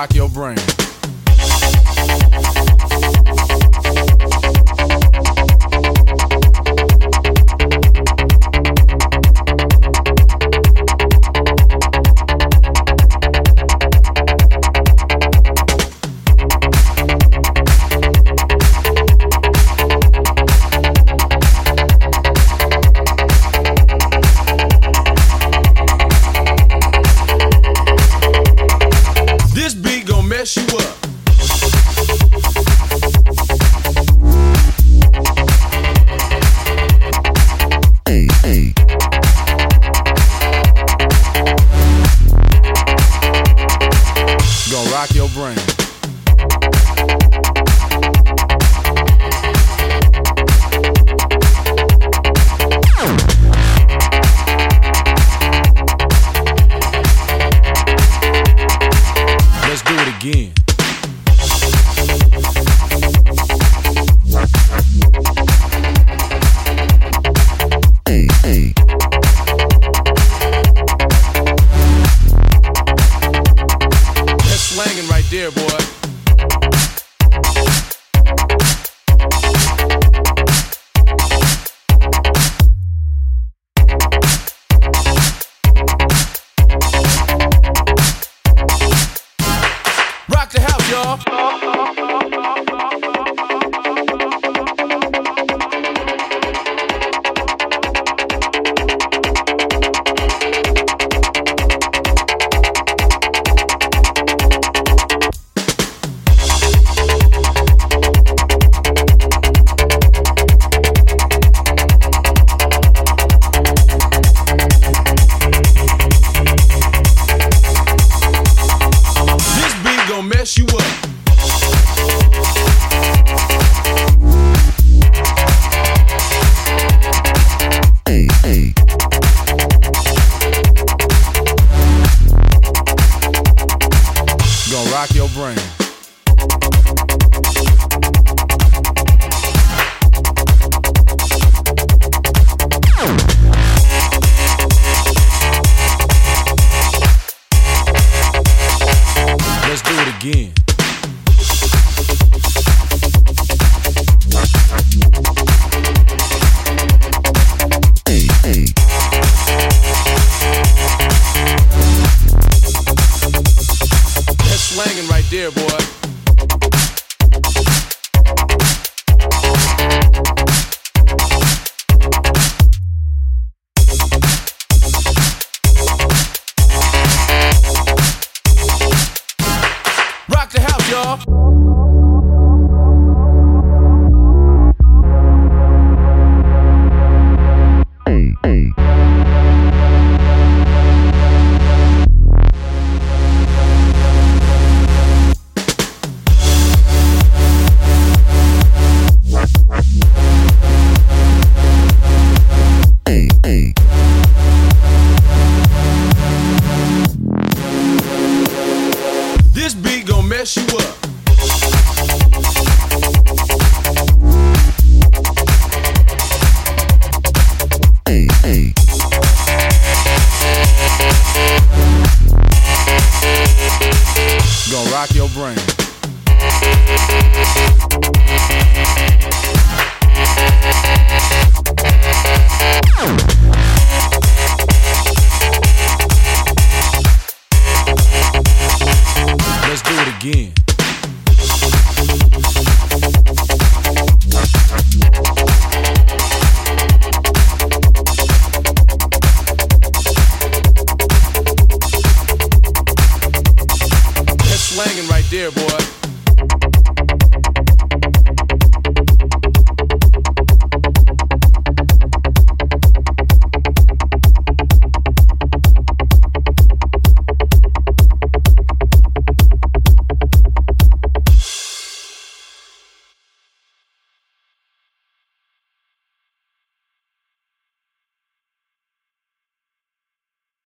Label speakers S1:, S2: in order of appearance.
S1: rock your brain. Mess you up. Gonna rock your brain. Let's do it again. That's slanging right there, boy. Rock the house, y'all. Gonna mess you up. Gonna rock your brain. Let's do it again. That's slanging right there, boy. Rock the house, y'all. This beat gon' mess you up. Gonna rock your brain. Let's do it again. That's slanging right there, boy.